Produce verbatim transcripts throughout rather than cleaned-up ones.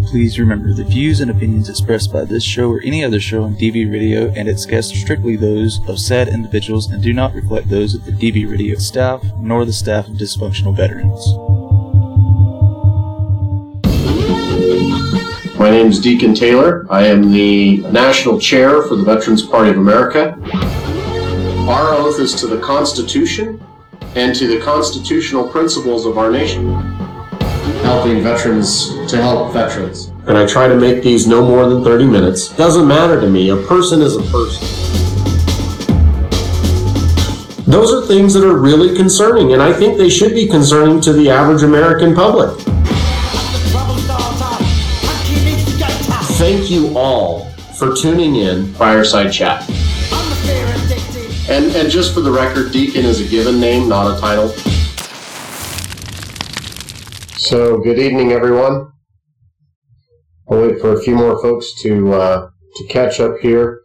Please remember, the views and opinions expressed by this show or any other show on D V Radio and its guests are strictly those of said individuals and do not reflect those of the D V Radio staff, nor the staff of Dysfunctional Veterans. My name is Deacon Taylor. I am the National Chair for the Veterans Party of America. Our oath is to the Constitution and to the constitutional principles of our nation. Helping veterans to help veterans. And I try to make these no more than thirty minutes. Doesn't matter to me. A person is a person. Those are things that are really concerning, and I think they should be concerning to the average American public. Thank you all for tuning in. Fireside Chat. And, and just for the record, Deacon is a given name, not a title. So, good evening, everyone. I'll wait for a few more folks to uh, to catch up here.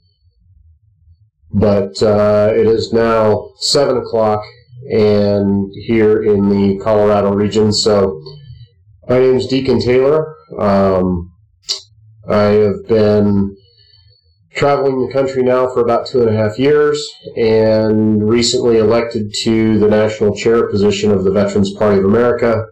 But uh, it is now seven o'clock and here in the Colorado region. So, my name is Deacon Taylor. Um, I have been traveling the country now for about two and a half years and recently elected to the national chair position of the Veterans Party of America.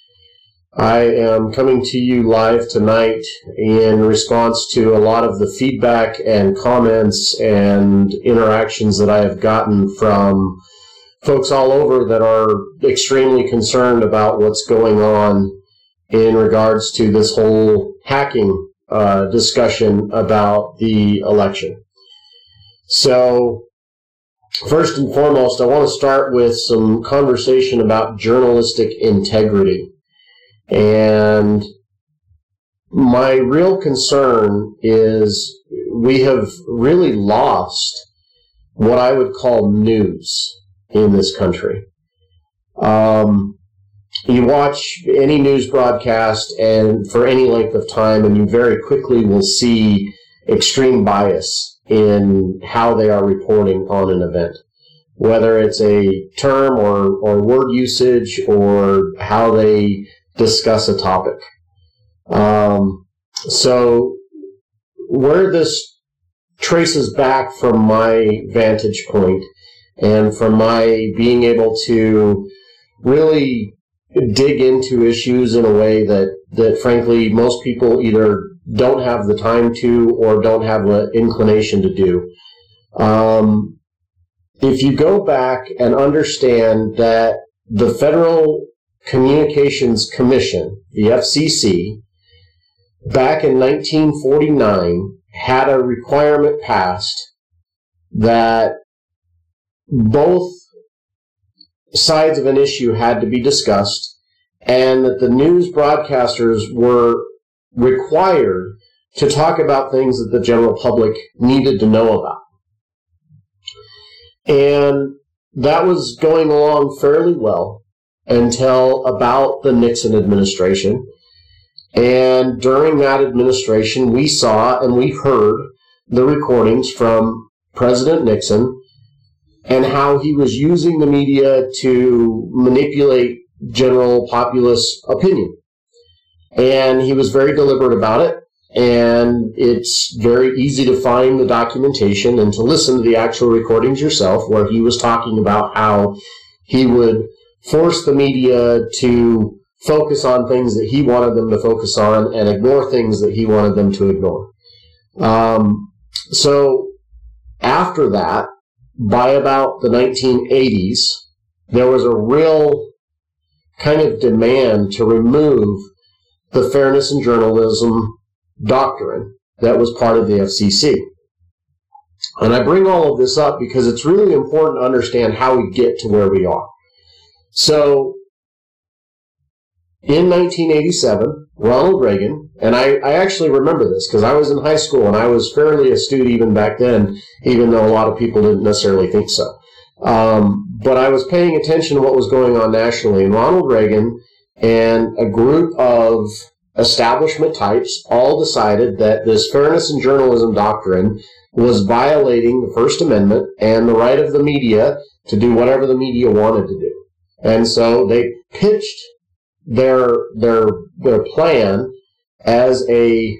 I am coming to you live tonight in response to a lot of the feedback and comments and interactions that I have gotten from folks all over that are extremely concerned about what's going on in regards to this whole hacking uh, discussion about the election. So, first and foremost, I want to start with some conversation about journalistic integrity. And my real concern is we have really lost what I would call news in this country. Um, you watch any news broadcast and for any length of time, and you very quickly will see extreme bias in how they are reporting on an event. Whether it's a term or, or word usage or how they discuss a topic. Um, so where this traces back from my vantage point and from my being able to really dig into issues in a way that, that frankly most people either don't have the time to or don't have an inclination to do. Um, if you go back and understand that the Federal Communications Commission, the F C C, back in nineteen forty-nine, had a requirement passed that both sides of an issue had to be discussed, and that the news broadcasters were required to talk about things that the general public needed to know about. And that was going along fairly well until about the Nixon administration. And during that administration, we saw and we heard the recordings from President Nixon and how he was using the media to manipulate general populace opinion. And he was very deliberate about it, and it's very easy to find the documentation and to listen to the actual recordings yourself, where he was talking about how he would force the media to focus on things that he wanted them to focus on and ignore things that he wanted them to ignore. Um, so after that, by about the nineteen eighties, there was a real kind of demand to remove the fairness in journalism doctrine that was part of the F C C. And I bring all of this up because it's really important to understand how we get to where we are. So, in nineteen eighty-seven, Ronald Reagan, and I, I actually remember this because I was in high school and I was fairly astute even back then, even though a lot of people didn't necessarily think so. Um, but I was paying attention to what was going on nationally, and Ronald Reagan and a group of establishment types all decided that this fairness in journalism doctrine was violating the First Amendment and the right of the media to do whatever the media wanted to do. And so they pitched their their their plan as a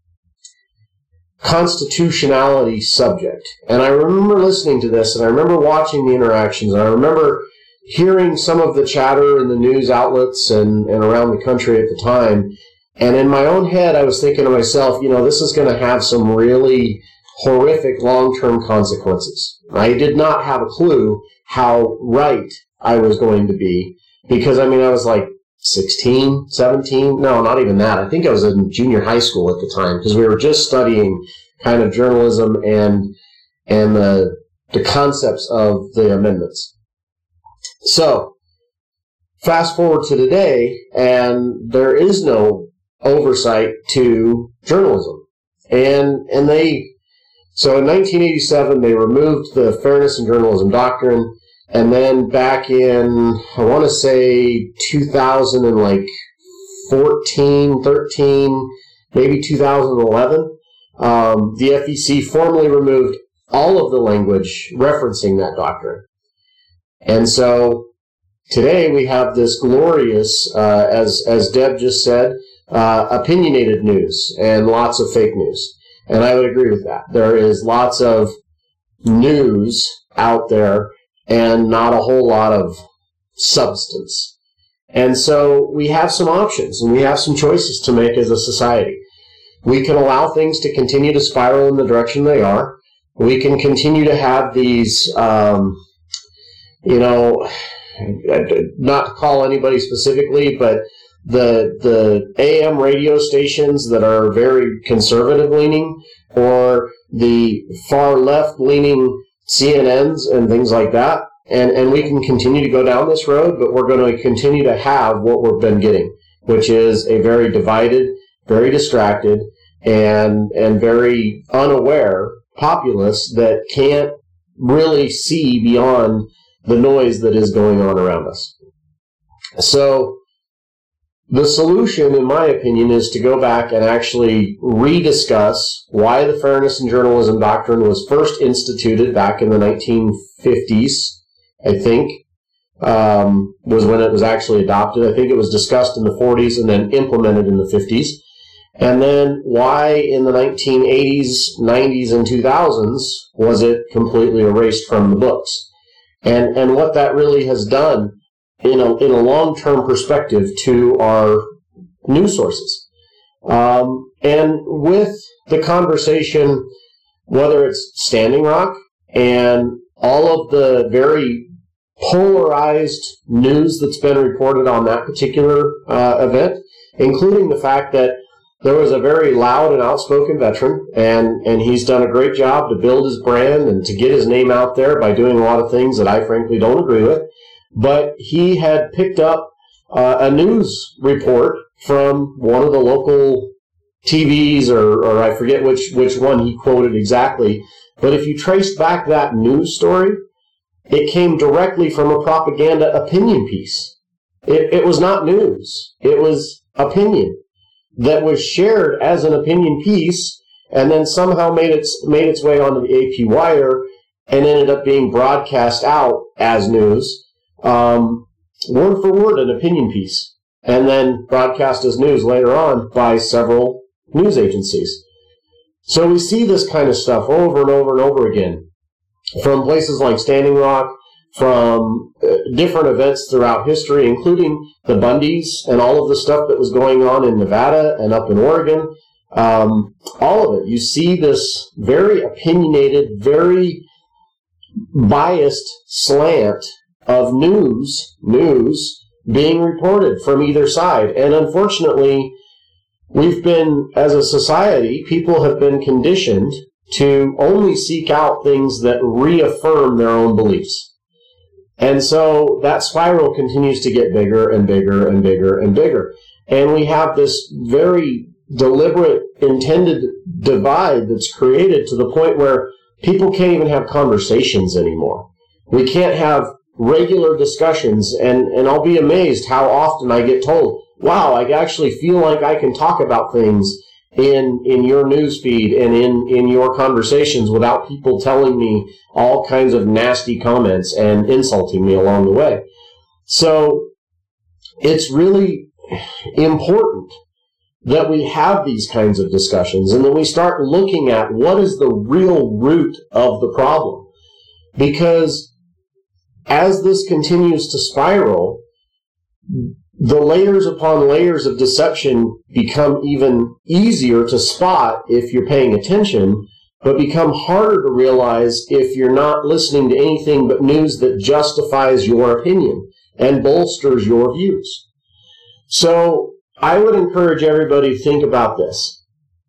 constitutionality subject. And I remember listening to this, and I remember watching the interactions, and I remember hearing some of the chatter in the news outlets and, and around the country at the time. And in my own head, I was thinking to myself, you know, this is going to have some really horrific long-term consequences. I did not have a clue how right I was going to be, because, I mean, I was like sixteen, seventeen, no, not even that. I think I was in junior high school at the time, because we were just studying kind of journalism and and the the concepts of the amendments. So, fast forward to today, and there is no oversight to journalism. And and they, so in nineteen eighty-seven, they removed the Fairness in Journalism doctrine, and then back in, I want to say two thousand fourteen, thirteen, maybe two thousand eleven, um, the F E C formally removed all of the language referencing that doctrine. And so today we have this glorious, uh, as as Deb just said, uh, opinionated news and lots of fake news. And I would agree with that. There is lots of news out there and not a whole lot of substance. And so we have some options and we have some choices to make as a society. We can allow things to continue to spiral in the direction they are. We can continue to have these, um, you know, not to call anybody specifically, but the the A M radio stations that are very conservative leaning, or the far left leaning C N Ns and things like that. And, and we can continue to go down this road, but we're going to continue to have what we've been getting, which is a very divided, very distracted, and and very unaware populace that can't really see beyond the noise that is going on around us. So the solution, in my opinion, is to go back and actually rediscuss why the Fairness in Journalism doctrine was first instituted back in the nineteen fifties, I think, um, was when it was actually adopted. I think it was discussed in the forties and then implemented in the fifties. And then why in the nineteen eighties, nineties, and two thousands was it completely erased from the books. And and what that really has done in a, in a long-term perspective to our news sources. Um, and with the conversation, whether it's Standing Rock and all of the very polarized news that's been reported on that particular uh, event, including the fact that there was a very loud and outspoken veteran, and, and he's done a great job to build his brand and to get his name out there by doing a lot of things that I frankly don't agree with. But he had picked up uh, a news report from one of the local T Vs, or, or I forget which, which one he quoted exactly. But if you traced back that news story, it came directly from a propaganda opinion piece. It, it was not news. It was opinion that was shared as an opinion piece and then somehow made its, made its way onto the A P Wire and ended up being broadcast out as news. Um, word for word, an opinion piece, and then broadcast as news later on by several news agencies. So we see this kind of stuff over and over and over again from places like Standing Rock, from uh, different events throughout history, including the Bundys and all of the stuff that was going on in Nevada and up in Oregon. Um, all of it. You see this very opinionated, very biased slant of news, news being reported from either side. And unfortunately, we've been, as a society, people have been conditioned to only seek out things that reaffirm their own beliefs. And so that spiral continues to get bigger and bigger and bigger and bigger. And we have this very deliberate, intended divide that's created to the point where people can't even have conversations anymore. We can't have regular discussions, and, and I'll be amazed how often I get told, wow, I actually feel like I can talk about things in in your newsfeed and in, in your conversations without people telling me all kinds of nasty comments and insulting me along the way. So it's really important that we have these kinds of discussions and that we start looking at what is the real root of the problem. Because as this continues to spiral, the layers upon layers of deception become even easier to spot if you're paying attention, but become harder to realize if you're not listening to anything but news that justifies your opinion and bolsters your views. So I would encourage everybody to think about this.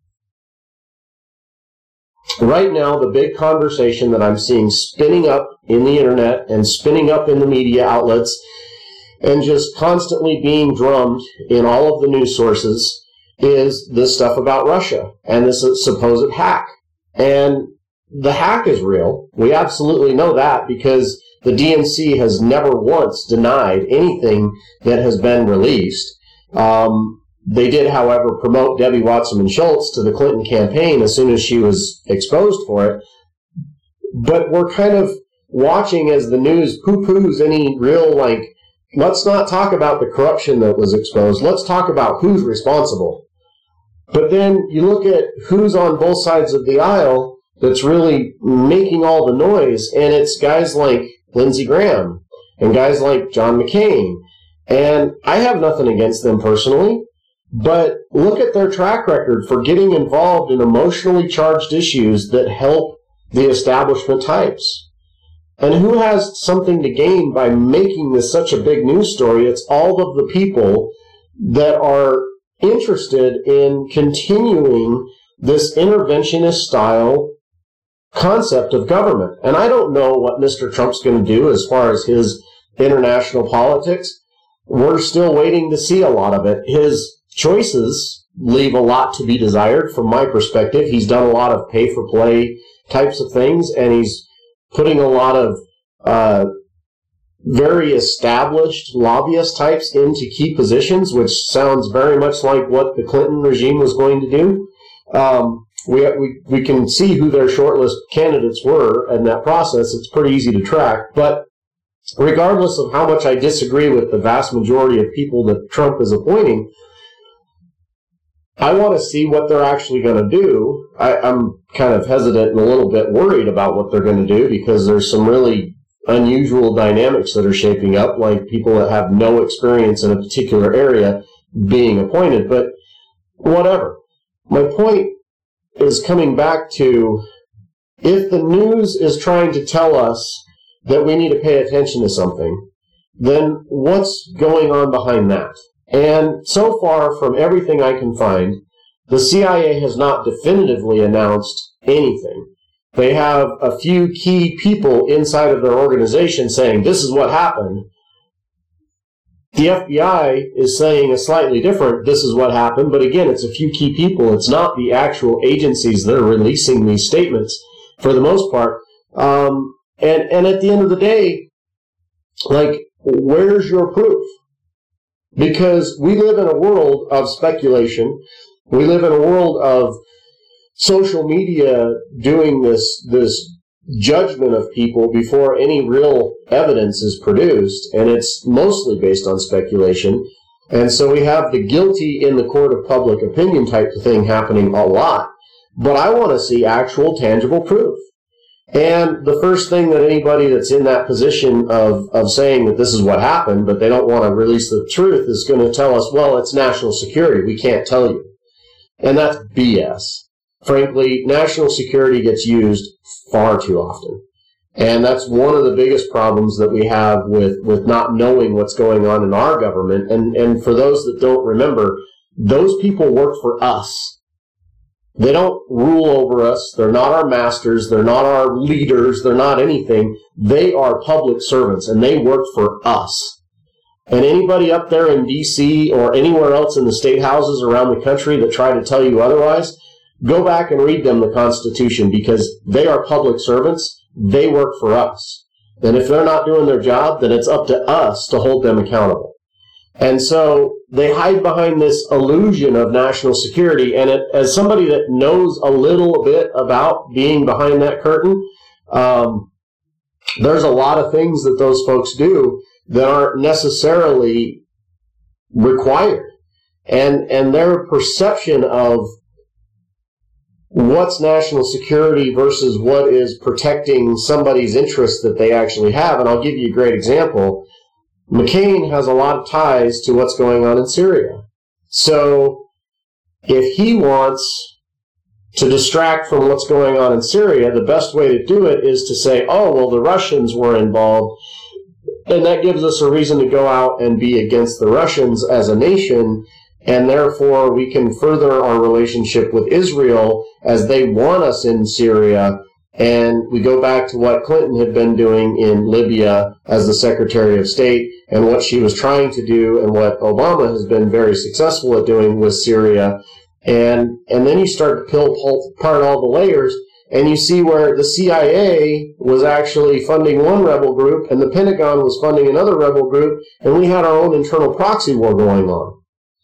Right now, the big conversation that I'm seeing spinning up in the internet and spinning up in the media outlets and just constantly being drummed in all of the news sources is this stuff about Russia and this supposed hack. And the hack is real. We absolutely know that because the D N C has never once denied anything that has been released. Um, they did, however, promote Debbie Wasserman Schultz to the Clinton campaign as soon as she was exposed for it. But we're kind of watching as the news poo-poos any real, like, let's not talk about the corruption that was exposed. Let's talk about who's responsible. But then you look at who's on both sides of the aisle that's really making all the noise, and it's guys like Lindsey Graham and guys like John McCain. And I have nothing against them personally, but look at their track record for getting involved in emotionally charged issues that help the establishment types. And who has something to gain by making this such a big news story? It's all of the people that are interested in continuing this interventionist style concept of government. And I don't know what Mister Trump's going to do as far as his international politics. We're still waiting to see a lot of it. His choices leave a lot to be desired from my perspective. He's done a lot of pay-for-play types of things, and he's putting a lot of uh, very established lobbyist types into key positions, which sounds very much like what the Clinton regime was going to do. Um, we, we we can see who their shortlist candidates were in that process. It's pretty easy to track. But regardless of how much I disagree with the vast majority of people that Trump is appointing, I want to see what they're actually going to do. I, I'm kind of hesitant and a little bit worried about what they're going to do because there's some really unusual dynamics that are shaping up, like people that have no experience in a particular area being appointed. But whatever. My point is coming back to, if the news is trying to tell us that we need to pay attention to something, then what's going on behind that? And so far, from everything I can find, the C I A has not definitively announced anything. They have a few key people inside of their organization saying, this is what happened. The F B I is saying a slightly different, this is what happened, but again, it's a few key people. It's not the actual agencies that are releasing these statements, for the most part. Um, and, and at the end of the day, like, where's your proof? Because we live in a world of speculation. We live in a world of social media doing this this judgment of people before any real evidence is produced, and it's mostly based on speculation. And so we have the guilty in the court of public opinion type of thing happening a lot. But I want to see actual tangible proof. And the first thing that anybody that's in that position of, of saying that this is what happened, but they don't want to release the truth, is going to tell us, well, it's national security. We can't tell you. And that's B S. Frankly, national security gets used far too often. And that's one of the biggest problems that we have with, with not knowing what's going on in our government. And, and for those that don't remember, those people work for us. They don't rule over us. They're not our masters. They're not our leaders. They're not anything. They are public servants, and they work for us. And anybody up there in D C or anywhere else in the state houses around the country that try to tell you otherwise, go back and read them the Constitution, because they are public servants. They work for us. And if they're not doing their job, then it's up to us to hold them accountable. And so they hide behind this illusion of national security. And it, as somebody that knows a little bit about being behind that curtain, um, there's a lot of things that those folks do that aren't necessarily required. and and their perception of what's national security versus what is protecting somebody's interests that they actually have. And I'll give you a great example. McCain has a lot of ties to what's going on in Syria. So if he wants to distract from what's going on in Syria, the best way to do it is to say, oh, well, the Russians were involved, and that gives us a reason to go out and be against the Russians as a nation, and therefore we can further our relationship with Israel as they want us in Syria. And we go back to what Clinton had been doing in Libya as the Secretary of State, and what she was trying to do, and what Obama has been very successful at doing with Syria. And and then you start to peel apart all the layers, and you see where the C I A was actually funding one rebel group, and the Pentagon was funding another rebel group, and we had our own internal proxy war going on.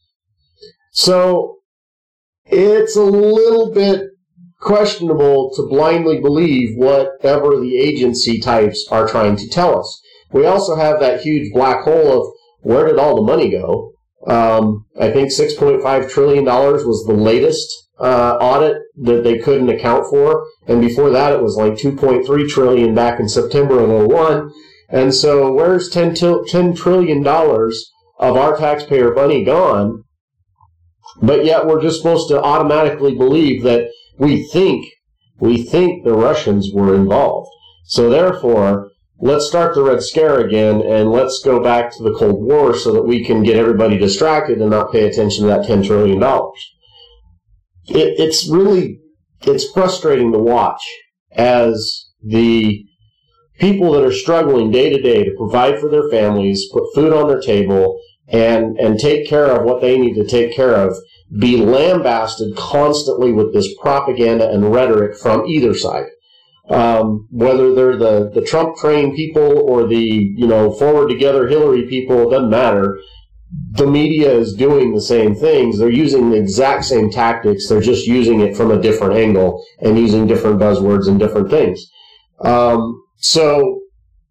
So it's a little bit questionable to blindly believe whatever the agency types are trying to tell us. We also have that huge black hole of where did all the money go? Um, I think six point five trillion dollars was the latest uh, audit that they couldn't account for, and before that it was like two point three trillion dollars back in September of oh one. And so where's ten trillion dollars of our taxpayer money gone? But yet we're just supposed to automatically believe that we think, we think the Russians were involved. So therefore, let's start the Red Scare again, and let's go back to the Cold War so that we can get everybody distracted and not pay attention to that ten trillion dollars. It, it's really, it's frustrating to watch as the people that are struggling day to day to provide for their families, put food on their table, and, and take care of what they need to take care of, be lambasted constantly with this propaganda and rhetoric from either side. Um, whether they're the, the Trump train people or the, you know, forward together Hillary people, it doesn't matter. The media is doing the same things. They're using the exact same tactics. They're just using it from a different angle and using different buzzwords and different things. Um, so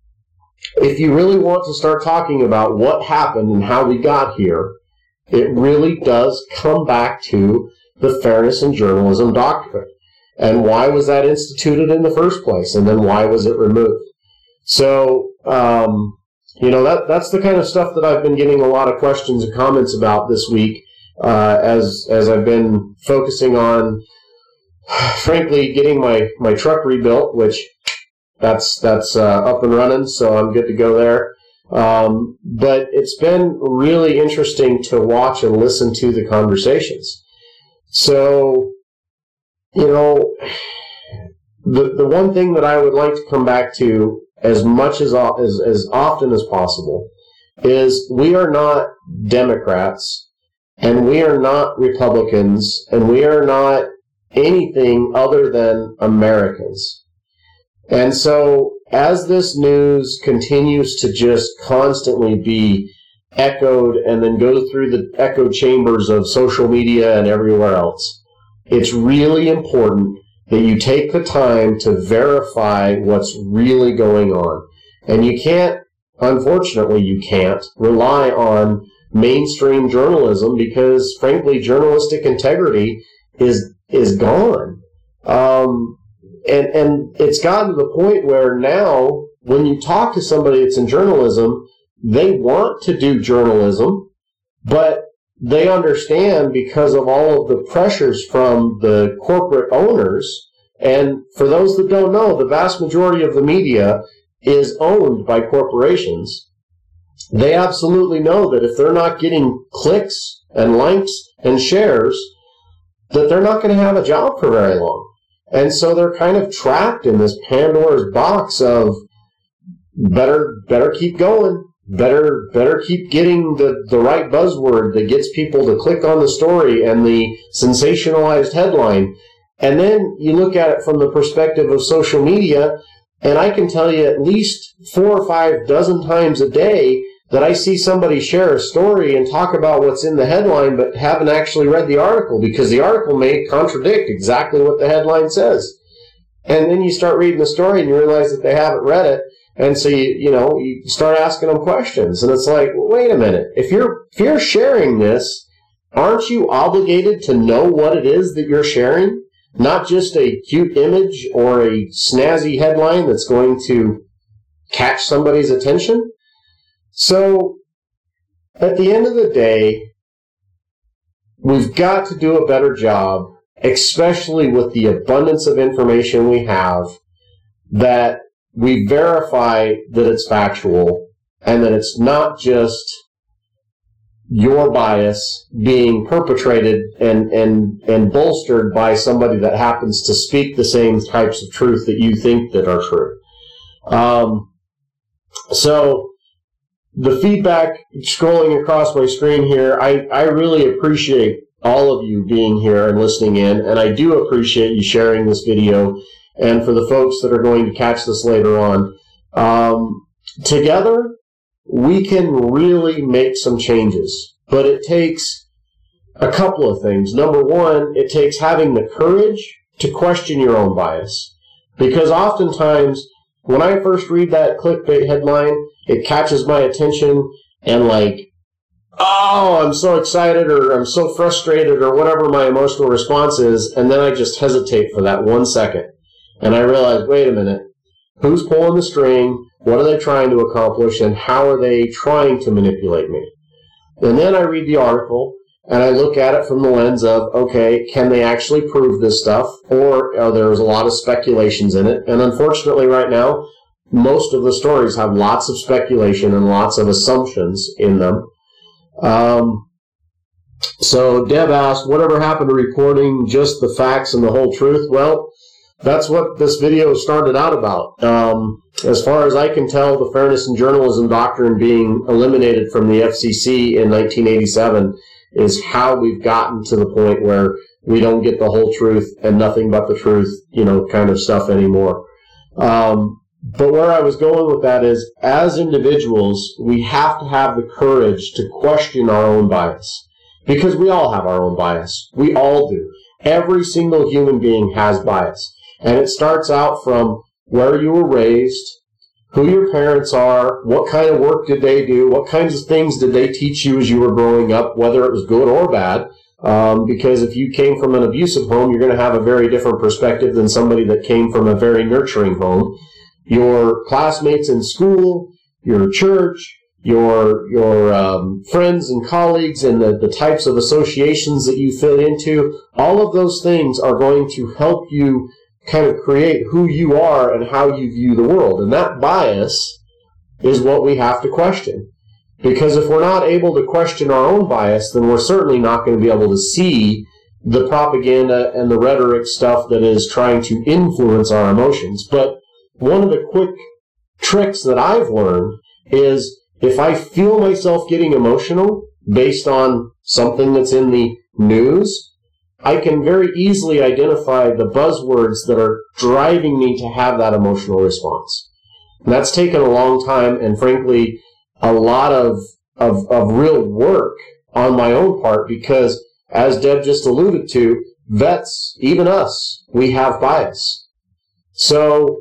if you really want to start talking about what happened and how we got here, it really does come back to the fairness in journalism doctrine. And why was that instituted in the first place? And then why was it removed? So, um, you know, that that's the kind of stuff that I've been getting a lot of questions and comments about this week, uh, as as I've been focusing on, frankly, getting my, my truck rebuilt, which that's that's uh, up and running, so I'm good to go there. Um, but it's been really interesting to watch and listen to the conversations. So, you know, the the one thing that I would like to come back to as much as as as often as possible is we are not Democrats, and we are not Republicans, and we are not anything other than Americans. And so as this news continues to just constantly be echoed and then go through the echo chambers of social media and everywhere else, it's really important that you take the time to verify what's really going on. And you can't, unfortunately, you can't rely on mainstream journalism because, frankly, journalistic integrity is is gone. Um, and, and it's gotten to the point where now, when you talk to somebody that's in journalism, they want to do journalism, but they understand because of all of the pressures from the corporate owners. And for those that don't know, the vast majority of the media is owned by corporations. They absolutely know that if they're not getting clicks and likes and shares, that they're not going to have a job for very long. And so they're kind of trapped in this Pandora's box of better, better keep going. Better better keep getting the, the right buzzword that gets people to click on the story and the sensationalized headline. And then you look at it from the perspective of social media, and I can tell you at least four or five dozen times a day that I see somebody share a story and talk about what's in the headline but haven't actually read the article because the article may contradict exactly what the headline says. And then you start reading the story and you realize that they haven't read it. And so, you, you know, you start asking them questions. And it's like, well, wait a minute. If you're, if you're sharing this aren't you obligated to know what it is that you're sharing? Not just a cute image or a snazzy headline that's going to catch somebody's attention. So, at the end of the day, we've got to do a better job, especially with the abundance of information we have, that we verify that it's factual and that it's not just your bias being perpetrated and, and, and bolstered by somebody that happens to speak the same types of truth that you think that are true. Um, so the feedback scrolling across my screen here, I, I really appreciate all of you being here and listening in, and I do appreciate you sharing this video. And for the folks that are going to catch this later on, um, together, we can really make some changes, but it takes a couple of things. Number one, it takes having the courage to question your own bias. Because oftentimes, when I first read that clickbait headline, it catches my attention and like, oh, I'm so excited or I'm so frustrated or whatever my emotional response is, and then I just hesitate for that one second. And I realize, wait a minute, who's pulling the string? What are they trying to accomplish, and how are they trying to manipulate me? And then I read the article, and I look at it from the lens of, okay, can they actually prove this stuff, or uh, there's a lot of speculations in it. And unfortunately right now, most of the stories have lots of speculation and lots of assumptions in them. Um, so Deb asked, whatever happened to reporting just the facts and the whole truth? Well, that's what this video started out about. Um, as far as I can tell, the Fairness in Journalism doctrine being eliminated from the F C C in nineteen eighty-seven is how we've gotten to the point where we don't get the whole truth and nothing but the truth, you know, kind of stuff anymore. Um, but where I was going with that is, as individuals, we have to have the courage to question our own bias. Because we all have our own bias. We all do. Every single human being has bias. And it starts out from where you were raised, who your parents are, what kind of work did they do, what kinds of things did they teach you as you were growing up, whether it was good or bad. Um, because if you came from an abusive home, you're going to have a very different perspective than somebody that came from a very nurturing home. Your classmates in school, your church, your your um, friends and colleagues, and the, the types of associations that you fit into, all of those things are going to help you kind of create who you are and how you view the world. And that bias is what we have to question. Because if we're not able to question our own bias, then we're certainly not going to be able to see the propaganda and the rhetoric stuff that is trying to influence our emotions. But one of the quick tricks that I've learned is, if I feel myself getting emotional based on something that's in the news, I can very easily identify the buzzwords that are driving me to have that emotional response. And that's taken a long time and, frankly, a lot of, of, of real work on my own part, because, as Deb just alluded to, vets, even us, we have bias. So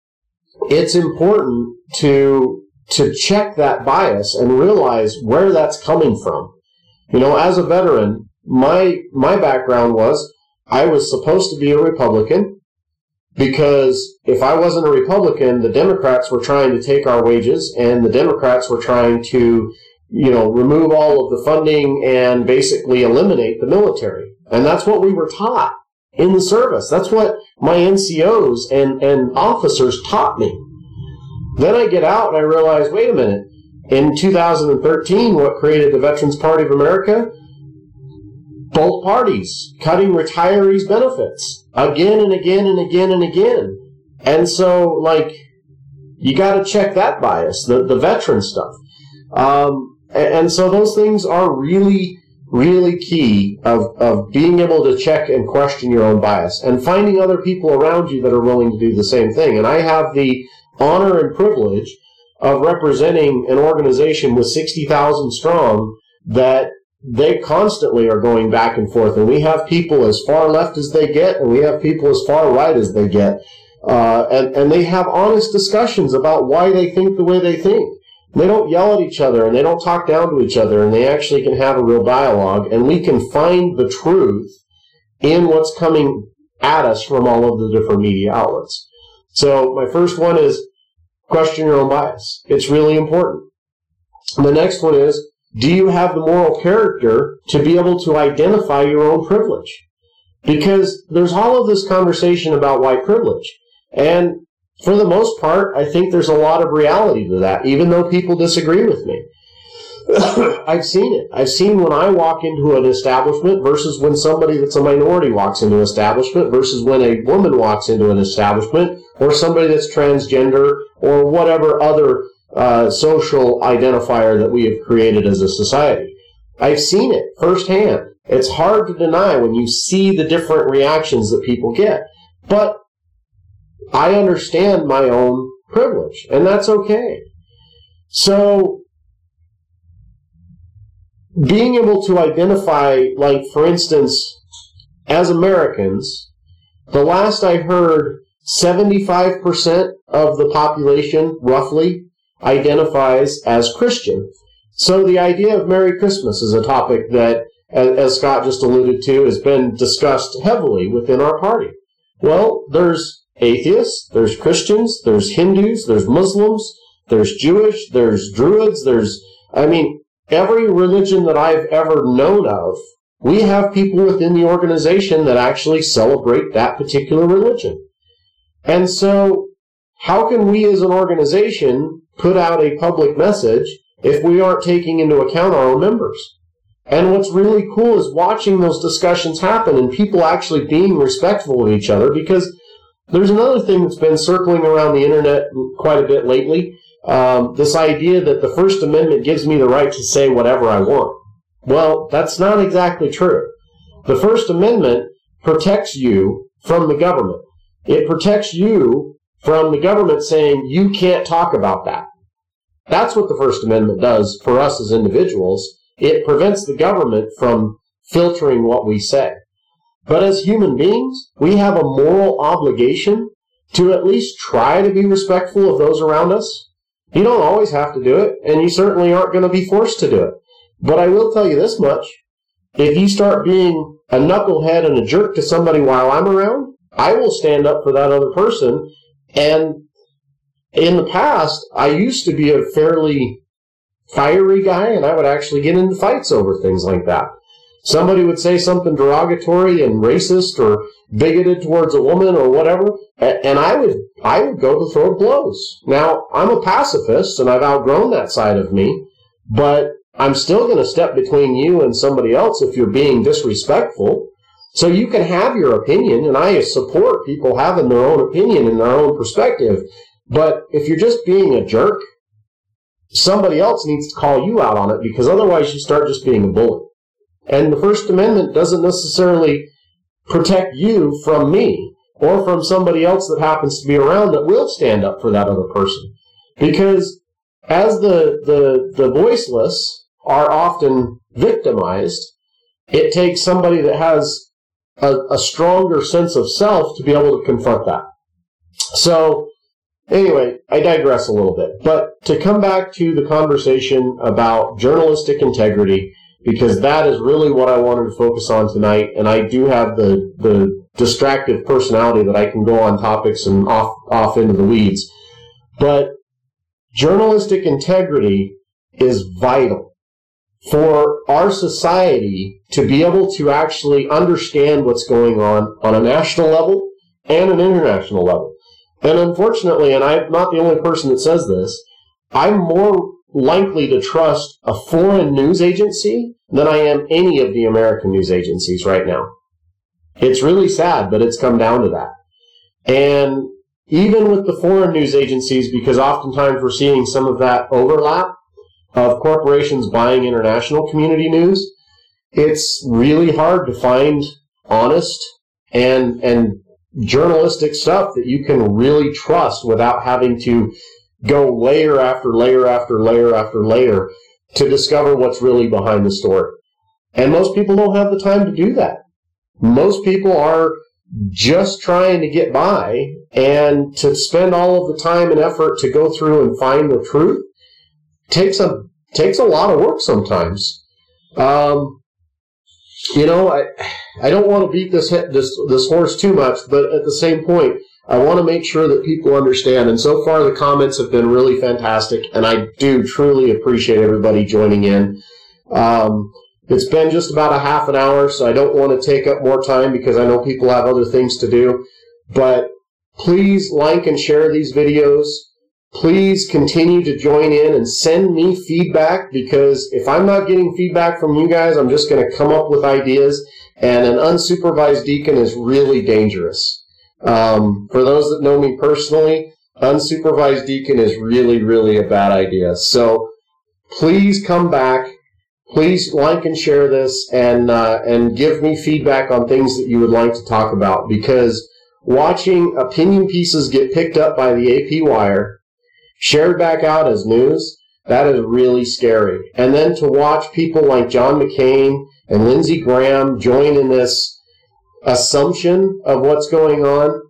it's important to to check that bias and realize where that's coming from. You know, as a veteran, my my background was I was supposed to be a Republican, because if I wasn't a Republican, the Democrats were trying to take our wages, and the Democrats were trying to, you know, remove all of the funding and basically eliminate the military. And that's what we were taught in the service. That's what my N C Os and, and officers taught me. Then I get out and I realize, wait a minute, in two thousand thirteen, what created the Veterans Party of America? Both parties cutting retirees' benefits again and again and again and again. And so, like, you got to check that bias, the, the veteran stuff. Um, and, and so those things are really, really key of, of being able to check and question your own bias and finding other people around you that are willing to do the same thing. And I have the honor and privilege of representing an organization with sixty thousand strong that they constantly are going back and forth. And we have people as far left as they get, and we have people as far right as they get. Uh, and, and they have honest discussions about why they think the way they think. They don't yell at each other, and they don't talk down to each other, and they actually can have a real dialogue, and we can find the truth in what's coming at us from all of the different media outlets. So my first one is question your own bias. It's really important. The next one is, do you have the moral character to be able to identify your own privilege? Because there's all of this conversation about white privilege, and for the most part, I think there's a lot of reality to that, even though people disagree with me. I've seen it. I've seen when I walk into an establishment versus when somebody that's a minority walks into an establishment versus when a woman walks into an establishment or somebody that's transgender or whatever other uh, social identifier that we have created as a society. I've seen it firsthand. It's hard to deny when you see the different reactions that people get. But I understand my own privilege, and that's okay. So, being able to identify, like, for instance, as Americans, the last I heard, seventy-five percent of the population, roughly, identifies as Christian. So the idea of Merry Christmas is a topic that, as Scott just alluded to, has been discussed heavily within our party. Well, there's atheists, there's Christians, there's Hindus, there's Muslims, there's Jewish, there's Druids, there's, I mean, every religion that I've ever known of, we have people within the organization that actually celebrate that particular religion. And so, how can we as an organization put out a public message if we aren't taking into account our own members? And what's really cool is watching those discussions happen and people actually being respectful of each other, because there's another thing that's been circling around the internet quite a bit lately, um, this idea that the First Amendment gives me the right to say whatever I want. Well, that's not exactly true. The First Amendment protects you from the government. It protects you from the government saying you can't talk about that. That's what the First Amendment does for us as individuals. It prevents the government from filtering what we say. But as human beings, we have a moral obligation to at least try to be respectful of those around us. You don't always have to do it, and you certainly aren't going to be forced to do it. But I will tell you this much. If you start being a knucklehead and a jerk to somebody while I'm around, I will stand up for that other person. And in the past, I used to be a fairly fiery guy, and I would actually get into fights over things like that. Somebody would say something derogatory and racist or bigoted towards a woman or whatever, and I would I would go to throw blows. Now, I'm a pacifist, and I've outgrown that side of me, but I'm still going to step between you and somebody else if you're being disrespectful. So you can have your opinion, and I support people having their own opinion and their own perspective, but if you're just being a jerk, somebody else needs to call you out on it, because otherwise you start just being a bully. And the First Amendment doesn't necessarily protect you from me or from somebody else that happens to be around that will stand up for that other person. Because as the, the, the voiceless are often victimized, it takes somebody that has a, a stronger sense of self to be able to confront that. So, anyway, I digress a little bit. But to come back to the conversation about journalistic integrity, because that is really what I wanted to focus on tonight, and I do have the, the distractive personality that I can go on topics and off, off into the weeds. But journalistic integrity is vital for our society to be able to actually understand what's going on on a national level and an international level. And unfortunately, and I'm not the only person that says this, I'm more likely to trust a foreign news agency than I am any of the American news agencies right now. It's really sad, but it's come down to that. And even with the foreign news agencies, because oftentimes we're seeing some of that overlap of corporations buying international community news, it's really hard to find honest and and journalistic stuff that you can really trust without having to go layer after layer after layer after layer to discover what's really behind the story. And most people don't have the time to do that. Most people are just trying to get by, and to spend all of the time and effort to go through and find the truth takes a takes a lot of work sometimes. Um, you know, I I don't want to beat this this this horse too much, but at the same point, I want to make sure that people understand. And so far, the comments have been really fantastic, and I do truly appreciate everybody joining in. Um, it's been just about a half an hour, so I don't want to take up more time because I know people have other things to do. But please like and share these videos. Please continue to join in and send me feedback, because if I'm not getting feedback from you guys, I'm just going to come up with ideas, and an unsupervised deacon is really dangerous. Um, for those that know me personally, unsupervised deacon is really, really a bad idea. So please come back. Please like and share this, and uh, and give me feedback on things that you would like to talk about, because watching opinion pieces get picked up by the A P Wire, shared back out as news, that is really scary. And then to watch people like John McCain and Lindsey Graham join in this assumption of what's going on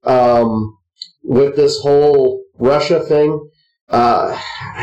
um, with this whole Russia thing, uh,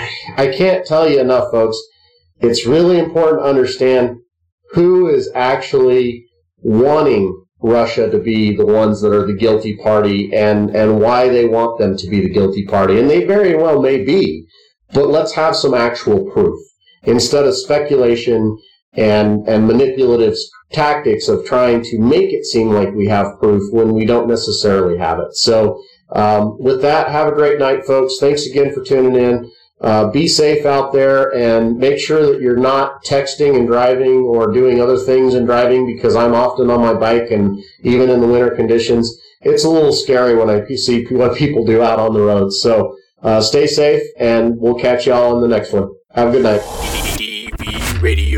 I can't tell you enough, folks. It's really important to understand who is actually wanting Russia to be the ones that are the guilty party, and, and why they want them to be the guilty party. And they very well may be, but let's have some actual proof instead of speculation and, and manipulative tactics of trying to make it seem like we have proof when we don't necessarily have it. So um, with that, have a great night, folks. Thanks again for tuning in. Uh, be safe out there, and make sure that you're not texting and driving or doing other things and driving, because I'm often on my bike, and even in the winter conditions, it's a little scary when I see what people do out on the roads. So uh, stay safe, and we'll catch y'all on the next one. Have a good night. D V Radio.